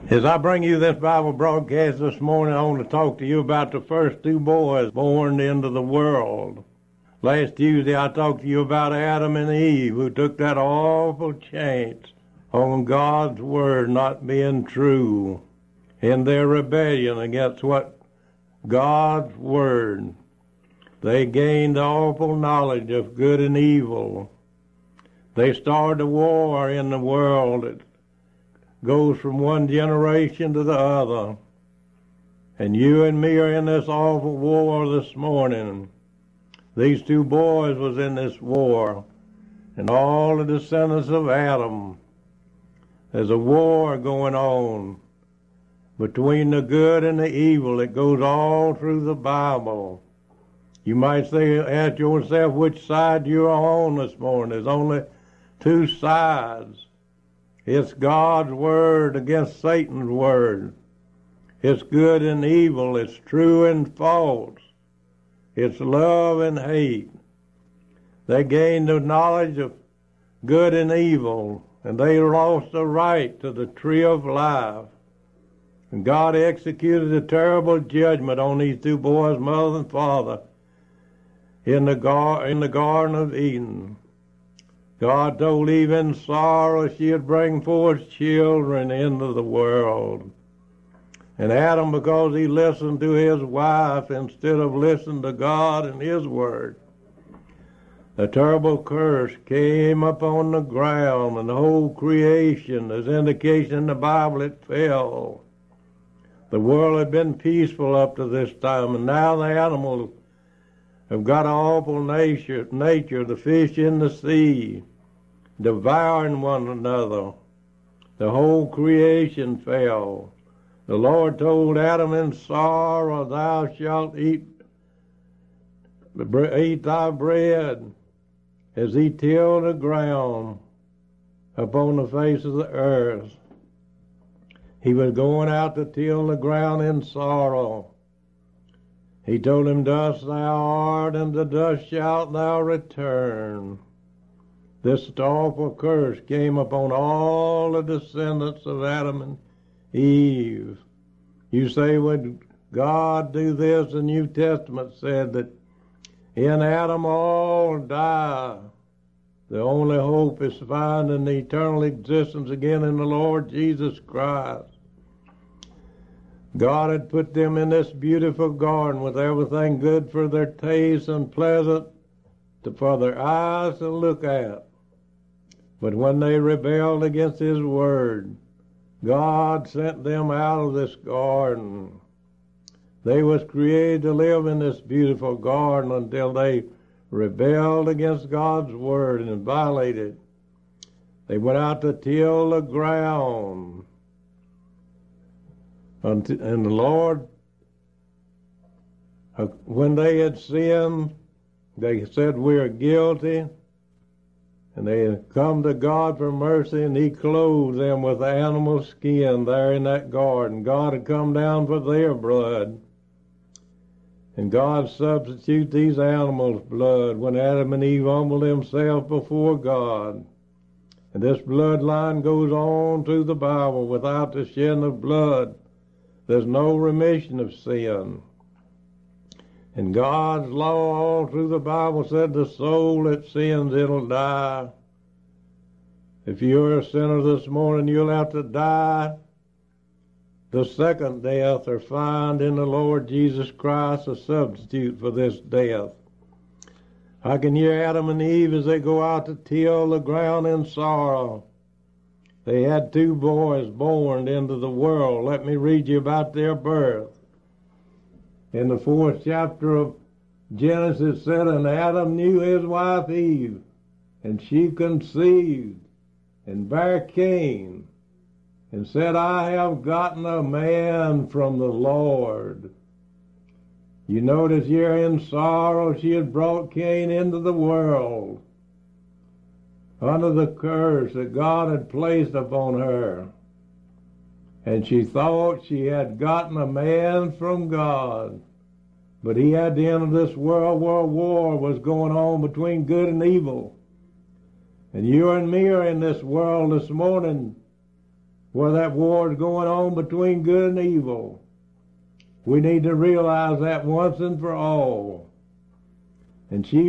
As I bring you this Bible broadcast this morning, I want to talk to you about the first two boys born into the world. Last Tuesday, I talked to you about Adam and Eve, who took that awful chance on God's word not being true in their rebellion against what God's word. They gained awful knowledge of good and evil. They started a war in the world that goes from one generation to the other. And you and me are in this awful war this morning. These two boys was in this war, and all the descendants of Adam. There's a war going on between the good and the evil. It goes all through the Bible. You might say, ask yourself which side you're on this morning. There's only two sides. It's God's word against Satan's word. It's good and evil. It's true and false. It's love and hate. They gained the knowledge of good and evil, and they lost the right to the tree of life. And God executed a terrible judgment on these two boys, mother and father, in the Garden of Eden. God told Eve in sorrow she'd bring forth children into the world. And Adam, because he listened to his wife instead of listening to God and his word, a terrible curse came upon the ground, and the whole creation, as indication in the Bible, it fell. The world had been peaceful up to this time, and now the animals have got an awful nature, the fish in the sea, devouring one another. The whole creation fell. The Lord told Adam in sorrow, thou shalt eat thy bread, as he tilled the ground upon the face of the earth. He was going out to till the ground in sorrow. He told him, dust thou art, and to dust shalt thou return. This awful curse came upon all the descendants of Adam and Eve. You say, would God do this? The New Testament said that in Adam all die. The only hope is finding the eternal existence again in the Lord Jesus Christ. God had put them in this beautiful garden with everything good for their taste and pleasant for their eyes to look at. But when they rebelled against his word, God sent them out of this garden. They was created to live in this beautiful garden until they rebelled against God's word and violated. They went out to till the ground. And the Lord, when they had sinned, they said, we are guilty. And they had come to God for mercy, and he clothed them with animal skin there in that garden. God had come down for their blood. And God substituted these animals' blood when Adam and Eve humbled themselves before God. And this bloodline goes on through the Bible. Without the shedding of blood, there's no remission of sin. And God's law all through the Bible said the soul that sins, it'll die. If you're a sinner this morning, you'll have to die the second death or find in the Lord Jesus Christ a substitute for this death. I can hear Adam and Eve as they go out to till the ground in sorrow. They had two boys born into the world. Let me read you about their birth. In the 4th chapter of Genesis it said, and Adam knew his wife Eve, and she conceived and bare Cain, and said, I have gotten a man from the Lord. You notice here in sorrow she had brought Cain into the world under the curse that God had placed upon her. And she thought she had gotten a man from God. But he had the end of this world war was going on between good and evil. And you and me are in this world this morning where that war is going on between good and evil. We need to realize that once and for all. And she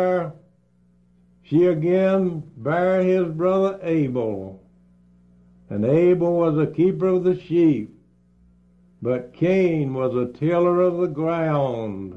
again bare his brother Abel. And Abel was a keeper of the sheep, but Cain was a tiller of the ground.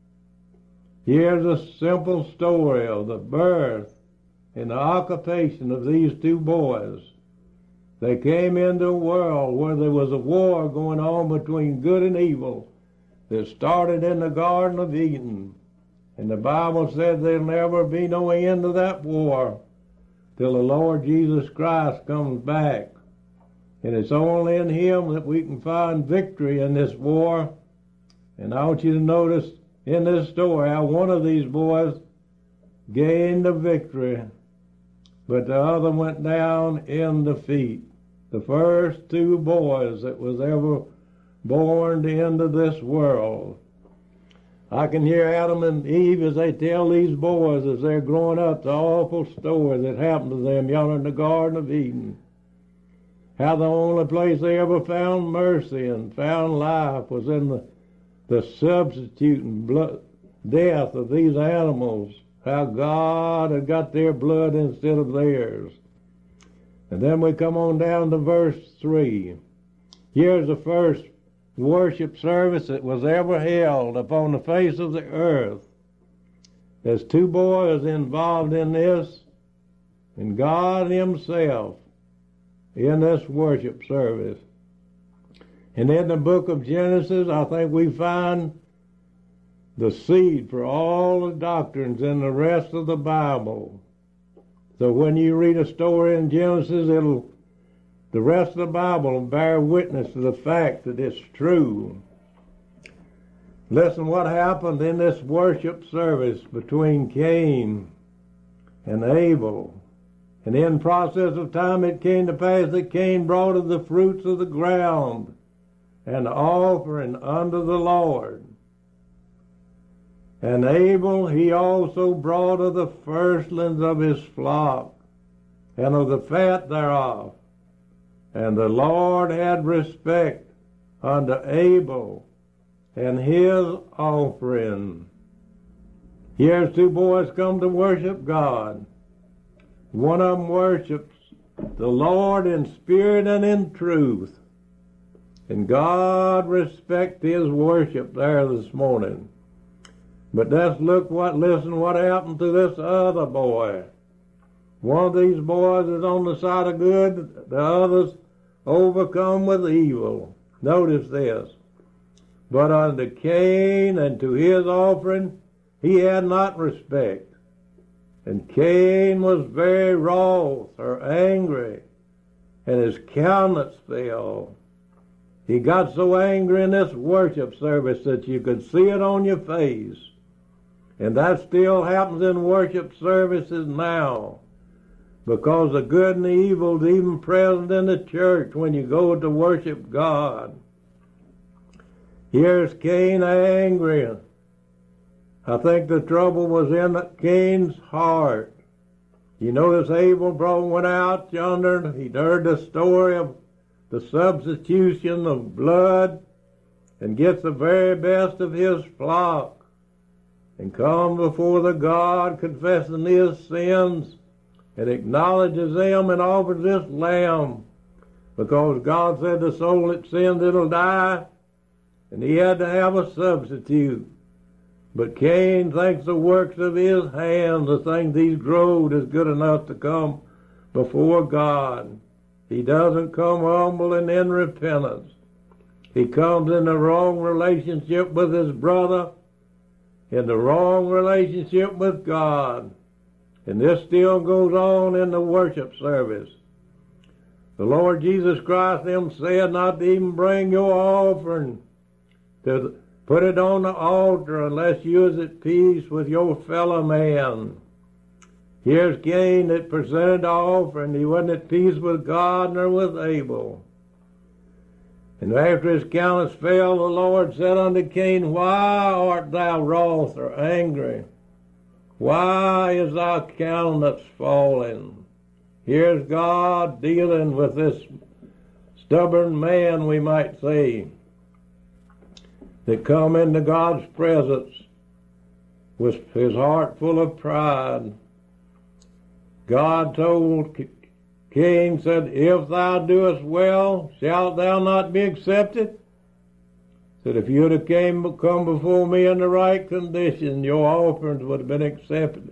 Here's a simple story of the birth and the occupation of these two boys. They came into a world where there was a war going on between good and evil that started in the Garden of Eden. And the Bible said there'll never be no end to that war till the Lord Jesus Christ comes back. And it's only in Him that we can find victory in this war. And I want you to notice in this story how one of these boys gained the victory, but the other went down in defeat. The first two boys that was ever born into this world. I can hear Adam and Eve as they tell these boys as they're growing up the awful story that happened to them yonder in the Garden of Eden. How the only place they ever found mercy and found life was in the substituting death of these animals. How God had got their blood instead of theirs. And then we come on down to verse 3. Here's the first worship service that was ever held upon the face of the earth. There's two boys involved in this, and God Himself in this worship service. And in the book of Genesis, I think we find the seed for all the doctrines in the rest of the Bible. So when you read a story in Genesis, the rest of the Bible will bear witness to the fact that it's true. Listen what happened in this worship service between Cain and Abel. And in process of time it came to pass that Cain brought of the fruits of the ground an offering unto the Lord. And Abel he also brought of the firstlings of his flock, and of the fat thereof. And the Lord had respect unto Abel and his offering. Here's two boys come to worship God. One of them worships the Lord in spirit and in truth. And God respect his worship there this morning. But listen what happened to this other boy. One of these boys is on the side of good, the other's overcome with evil. Notice this. But unto Cain and to his offering he had not respect. And Cain was very wroth or angry, and his countenance fell. He got so angry in this worship service that you could see it on your face. And that still happens in worship services now, because the good and the evil is even present in the church when you go to worship God. Here's Cain angry. I think the trouble was in Cain's heart. You notice Abel went out yonder. He'd heard the story of the substitution of blood and gets the very best of his flock and come before the God confessing his sins and acknowledges them and offers this lamb, because God said the soul that sins it'll die, and he had to have a substitute. But Cain thinks the works of his hands, the things he's growed, is good enough to come before God. He doesn't come humble and in repentance. He comes in the wrong relationship with his brother, in the wrong relationship with God. And this still goes on in the worship service. The Lord Jesus Christ him said not to even bring your offering, to put it on the altar unless you is at peace with your fellow man. Here's Cain that presented the offering. He wasn't at peace with God nor with Abel. And after his countenance fell, the Lord said unto Cain, Why art thou wroth or angry? Why is thy countenance fallen? Here's God dealing with this stubborn man, we might say, that come into God's presence with his heart full of pride. God told Cain, said, if thou doest well, shalt thou not be accepted? Said, if you'd have come before me in the right condition, your offerings would have been accepted.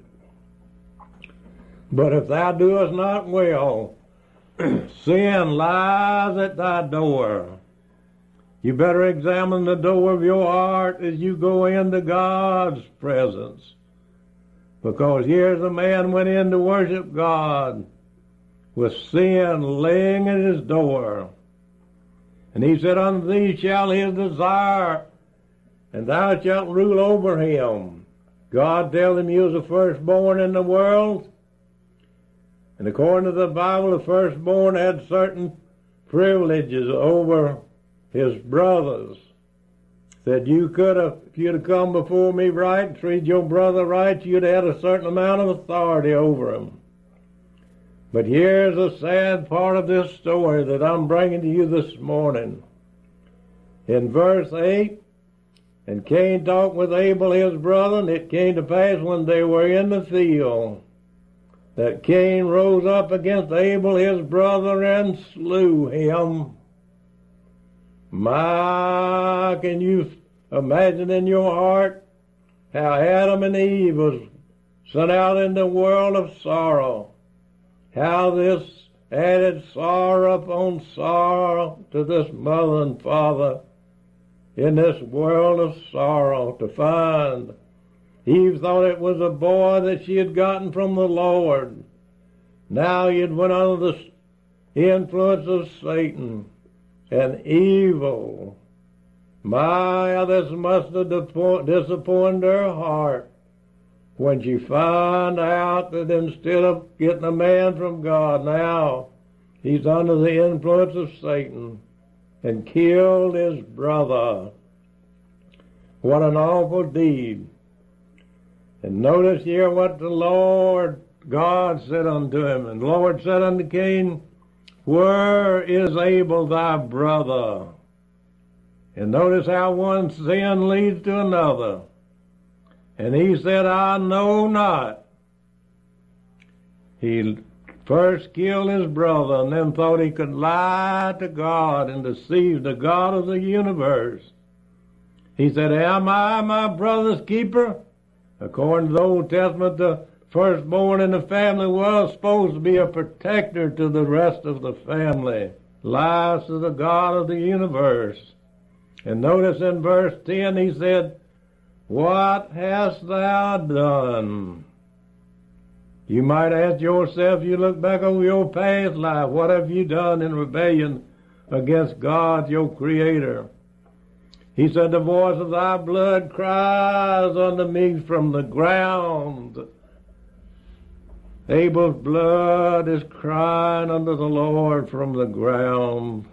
But if thou doest not well, sin lies at thy door. You better examine the door of your heart as you go into God's presence. Because here's a man went in to worship God with sin laying at his door. And he said, unto thee shall his desire, and thou shalt rule over him. God tells him he was the firstborn in the world. And according to the Bible, the firstborn had certain privileges over his brothers. Said you could have, if you'd have come before me right and treated your brother right, you'd have had a certain amount of authority over him. But here's a sad part of this story that I'm bringing to you this morning. In verse 8, and Cain talked with Abel his brother, and it came to pass when they were in the field, that Cain rose up against Abel his brother and slew him. My, can you imagine in your heart how Adam and Eve was sent out in the world of sorrow? How this added sorrow upon sorrow to this mother and father in this world of sorrow to find. Eve thought it was a boy that she had gotten from the Lord. Now he had went under the influence of Satan and evil. My, this must have disappointed her heart when she found out that instead of getting a man from God, now he's under the influence of Satan and killed his brother. What an awful deed. And notice here what the Lord God said unto him. And the Lord said unto Cain, where is Abel thy brother? And notice how one sin leads to another. And he said, I know not. He first killed his brother and then thought he could lie to God and deceive the God of the universe. He said, am I my brother's keeper? According to the Old Testament, the firstborn in the family was supposed to be a protector to the rest of the family. Lies to the God of the universe. And notice in verse 10 he said, what hast thou done? You might ask yourself, you look back over your past life, what have you done in rebellion against God, your Creator? He said, the voice of thy blood cries unto me from the ground. Abel's blood is crying unto the Lord from the ground.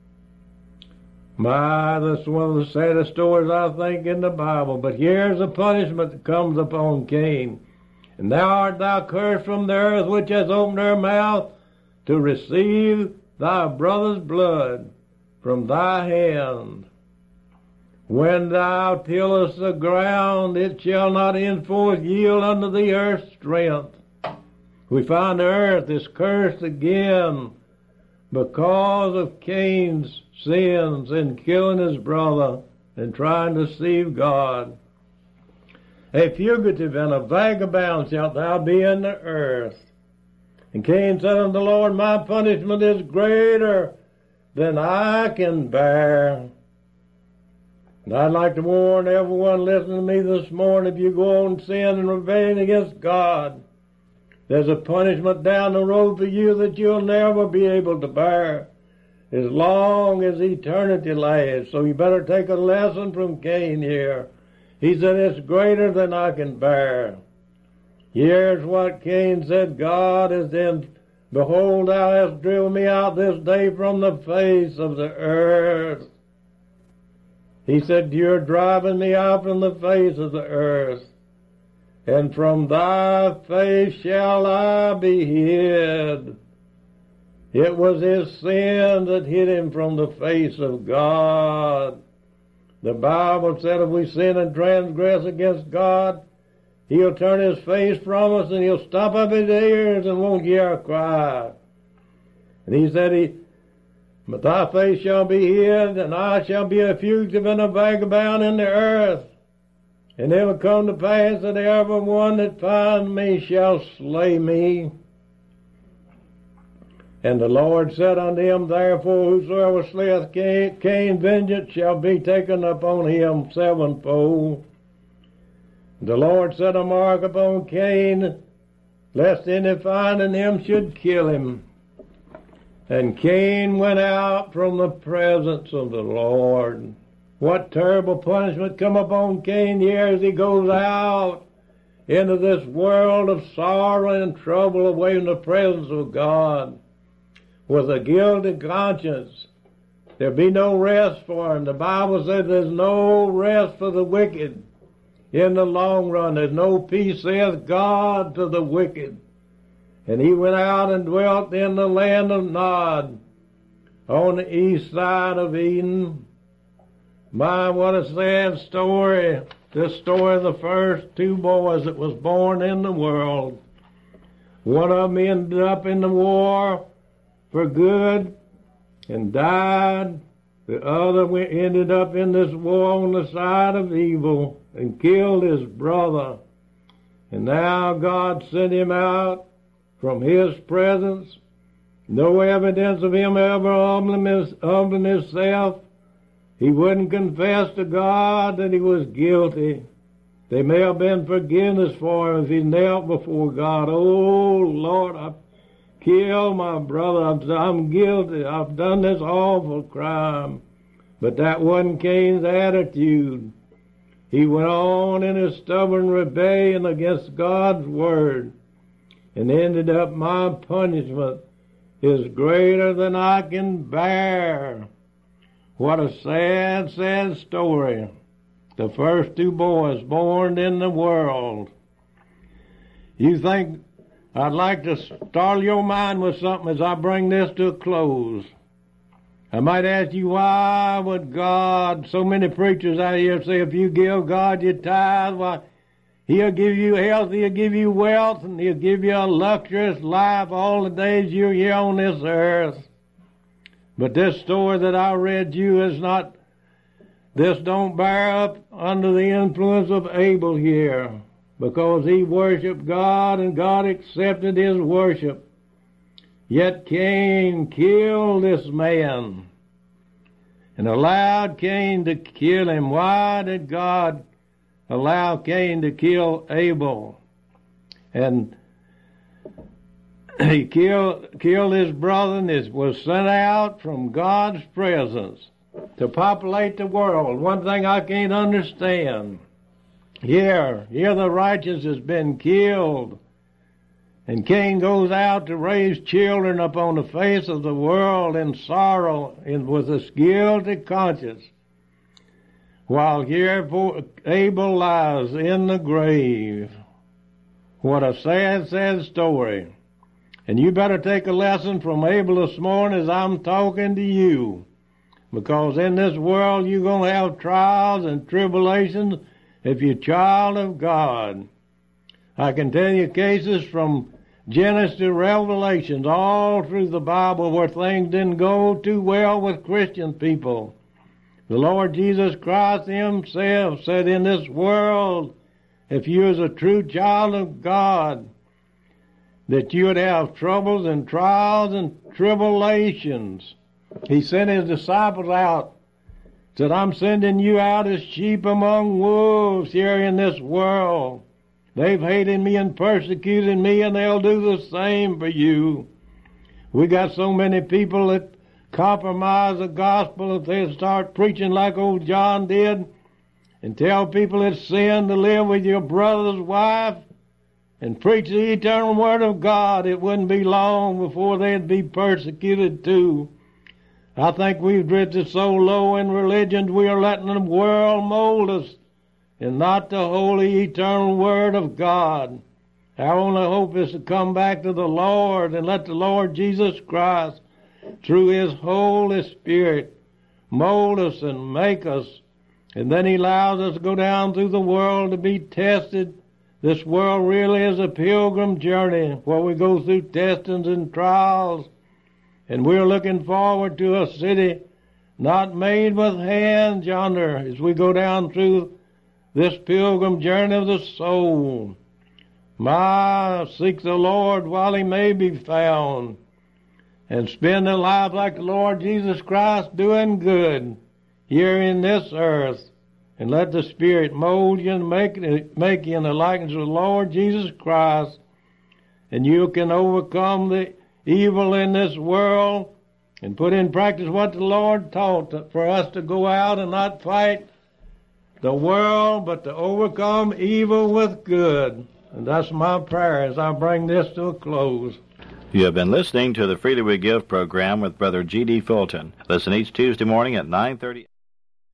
My, that's one of the saddest stories, I think, in the Bible. But here's the punishment that comes upon Cain. And now art thou cursed from the earth, which has opened her mouth to receive thy brother's blood from thy hand. When thou tillest the ground, it shall not henceforth yield unto the earth's strength. We find the earth is cursed again because of Cain's sins in killing his brother and trying to deceive God. A fugitive and a vagabond shalt thou be in the earth. And Cain said unto the Lord, my punishment is greater than I can bear. And I'd like to warn everyone listening to me this morning, if you go on sin and rebelling against God, there's a punishment down the road for you that you'll never be able to bear as long as eternity lasts. So you better take a lesson from Cain here. He said, it's greater than I can bear. Here's what Cain said, God is then, behold, thou hast driven me out this day from the face of the earth. He said, you're driving me out from the face of the earth, and from thy face shall I be hid. It was his sin that hid him from the face of God. The Bible said if we sin and transgress against God, he'll turn his face from us and he'll stop up his ears and won't hear our cry. And he said, but thy face shall be hid, and I shall be a fugitive and a vagabond in the earth. And it will come to pass that every one that finds me shall slay me. And the Lord said unto him, therefore whosoever slayeth Cain, vengeance shall be taken upon him sevenfold. The Lord set a mark upon Cain, lest any finding him should kill him. And Cain went out from the presence of the Lord. What terrible punishment come upon Cain here as he goes out into this world of sorrow and trouble away from the presence of God. With a guilty conscience, there'll be no rest for him. The Bible says there's no rest for the wicked in the long run. There's no peace, saith God, to the wicked. And he went out and dwelt in the land of Nod, on the east side of Eden. My, what a sad story. This story of the first two boys that was born in the world. One of them ended up in the war for good and died. The other ended up in this war on the side of evil and killed his brother. And now God sent him out from his presence. No evidence of him ever humbling himself. He wouldn't confess to God that he was guilty. There may have been forgiveness for him if he knelt before God. Oh, Lord, I've killed my brother. I'm guilty. I've done this awful crime. But that wasn't Cain's attitude. He went on in his stubborn rebellion against God's word and ended up, my punishment is greater than I can bear. What a sad, sad story. The first two boys born in the world. You think I'd like to startle your mind with something as I bring this to a close. I might ask you, why would God, so many preachers out here say if you give God your tithe, why, he'll give you health, he'll give you wealth, and he'll give you a luxurious life all the days you're here on this earth. But this story that I read you is not, this don't bear up under the influence of Abel here, because he worshiped God and God accepted his worship. Yet Cain killed this man and allowed Cain to kill him. Why did God allow Cain to kill Abel? And he killed his brother and was sent out from God's presence to populate the world. One thing I can't understand. Here the righteous has been killed. And Cain goes out to raise children upon the face of the world in sorrow and with a guilty conscience. While here Abel lies in the grave. What a sad, sad story. And you better take a lesson from Abel this morning as I'm talking to you. Because in this world you're going to have trials and tribulations if you're a child of God. I can tell you cases from Genesis to Revelations all through the Bible where things didn't go too well with Christian people. The Lord Jesus Christ himself said in this world, if you was a true child of God, that you would have troubles and trials and tribulations. He sent his disciples out, said, I'm sending you out as sheep among wolves here in this world. They've hated me and persecuted me, and they'll do the same for you. We got so many people that compromise the gospel if they start preaching like old John did and tell people it's sin to live with your brother's wife and preach the eternal word of God. It wouldn't be long before they'd be persecuted too. I think we've drifted so low in religion we are letting the world mold us and not the holy eternal word of God. Our only hope is to come back to the Lord and let the Lord Jesus Christ through His Holy Spirit, mold us and make us. And then He allows us to go down through the world to be tested. This world really is a pilgrim journey where we go through testings and trials. And we're looking forward to a city not made with hands yonder as we go down through this pilgrim journey of the soul. Seek the Lord while He may be found, and spend a life like the Lord Jesus Christ, doing good here in this earth. And let the Spirit mold you and make you in the likeness of the Lord Jesus Christ, and you can overcome the evil in this world and put in practice what the Lord taught, for us to go out and not fight the world, but to overcome evil with good. And that's my prayer as I bring this to a close. You have been listening to the Freely We Give program with Brother G.D. Fulton. Listen each Tuesday morning at 9:30.